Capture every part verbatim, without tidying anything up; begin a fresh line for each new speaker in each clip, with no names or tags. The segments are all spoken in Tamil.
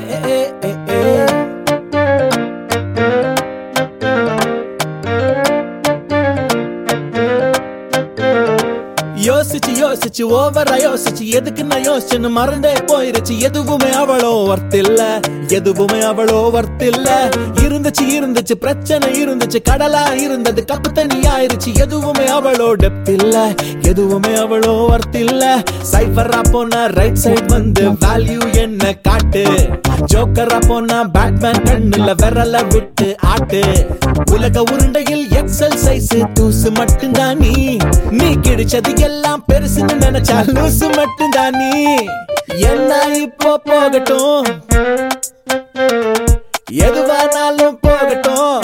யோசிச்சு யோசிச்சு ஓவரா யோசிச்சு எதுக்கு நான் யோசிச்சுன்னு மறந்தே போயிருச்சு. எதுவுமே அவளோ வர்த் இல்ல, எதுவுமே அவளோ வர்த் இல்ல. இருந்துச்சு இருந்துச்சு பிரச்சனை இருந்துச்சு, கடலா இருந்தது கப்பு தண்ணி ஆயிருச்சு. எதுவுமே அவளோ டெப்த் இல்ல, எதுவுமே அவளோ வர்த் இல்ல. சைபரா போனா ரைட் சைடு வந்து வேல்யூ என்ன காட்டு. ஜோக்கரா போனா பேட்மேன் கண்ணுல விரல விட்டு ஆட்டு. உலக உருண்டையில் எக்ஸல் சைஸ் தூசு மட்டும்தான் நீ. நீ கிடைச்சது எல்லாம் பெருசுன்னு நினைச்சா லூசு மட்டும்தான் நீ. என்ன இப்போ போகட்டும், எதுவானாலும் போகட்டும்.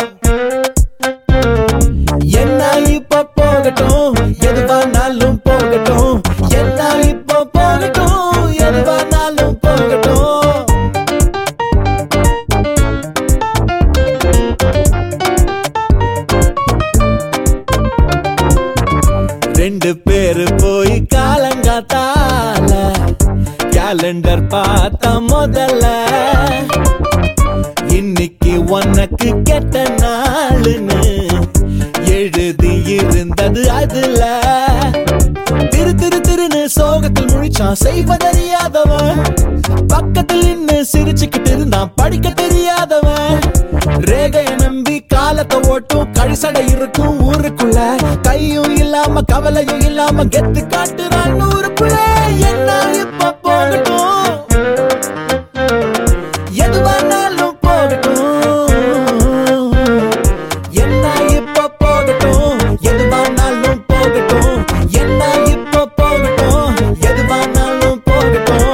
என்ன இப்போ போகட்டும், எதுவானாலும் போகட்டும். என்ன இப்போ போகட்டும், எதுவானாலும் போகட்டும். ரெண்டு பேரு போய் காலங்காத்தால கேலண்டர் பார்த்த முதல்ல. இன்னைக்கு உனக்கு கெட்ட நாளுன்னு எழுதி இருந்தது அதுல. திரு திரு திருன்னு சோகத்தில் முழிச்சான் செய்வதறியாதவன். பக்கத்தில் நின்னு சிரிச்சுக்கிட்டு இருந்தான் படிக்க தெரியாதவன். ரேகைய நம்பி காலத்தை ஓட்டும் கழிசடை இருக்கும் ஊருக்குள்ள. கையும் இல்லாம கவலையும் இல்லாம கெத்து காட்டுறான் ஊருக்குள்ள. என்ன இப்ப போகட்டும், எதுவானாலும் போகட்டும். என்ன இப்ப போகட்டும், எதுவானாலும் போகட்டும். என்ன இப்ப போகட்டும், எதுவானாலும் போகட்டும்.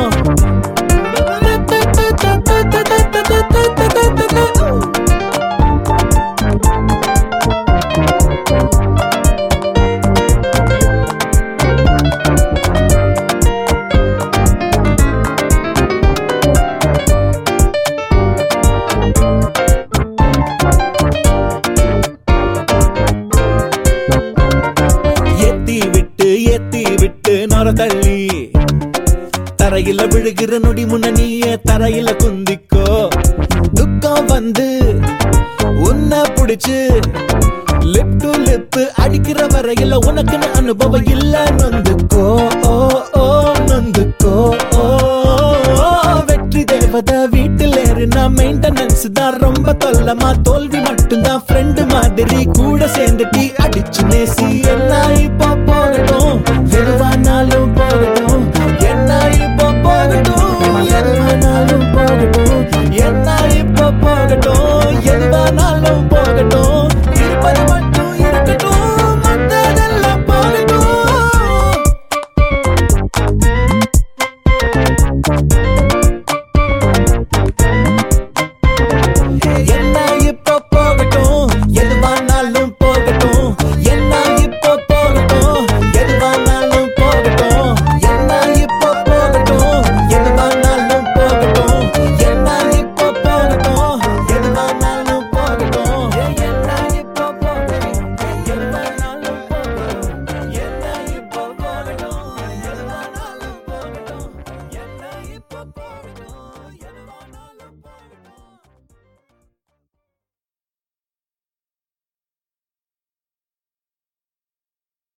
தள்ளி தரையில விழுகிற நொடி முன்னணிய தரையில குந்திக்கோ. துக்கம் வந்து உன்னை புடிச்சு லிப் டு லிப் அடிக்கிற வரையில உனக்குன்னு அனுபவம் இல்ல. நொந்துக்கோ ஓ ஓ நொந்துக்கோ ஓ. வெற்றி தேவதை வீட்டில் ஏறுனா மெயின்டெனன்ஸ் தான் ரொம்ப தொல்லமா. தோல்வி மட்டும்தான் ஃப்ரெண்டு மாதிரி கூட சேர்ந்து டீ அடிச்சு நேசி.